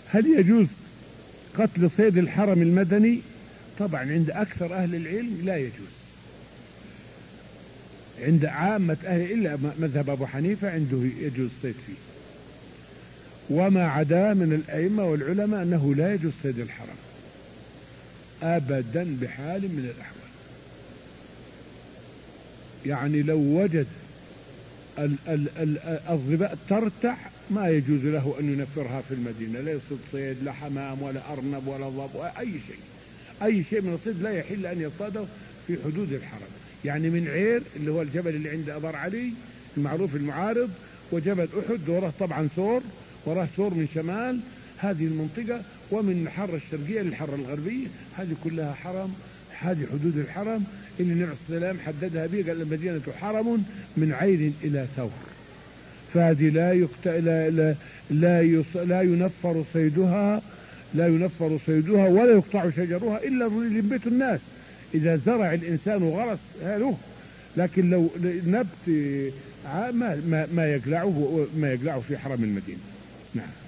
هل يجوز قتل صيد الحرم المدني؟ طبعا عند أكثر أهل العلم لا يجوز، عند عامة أهل إلا مذهب أبو حنيفة عنده يجوز صيد فيه، وما عدا من الأئمة والعلماء أنه لا يجوز صيد الحرم أبدا بحال من الأحوال. يعني لو وجد الظباء ترتع ما يجوز له أن ينفرها في المدينة، لا يصيد صيد، لا حمام ولا أرنب ولا ضب ولا أي شيء من الصيد لا يحل أن يصطاده في حدود الحرم. يعني من عير اللي هو الجبل اللي عند أبار علي المعروف المعارض، وجبل أحد وراه طبعا ثور، وراه ثور من شمال هذه المنطقة، ومن الحرة الشرقية للحرة الغربية، هذه كلها حرم، هذه حدود الحرم اللي النبي صلى الله عليه وسلم حددها به، قال المدينة حرم من عير إلى ثور، فهذه لا ينفر صيدها، لا ينفر صيدها ولا يقطع شجرها إلا لينبت الناس إذا زرع الإنسان وغرس له، لكن لو نبت ما يقلعه في حرم المدينة. نعم.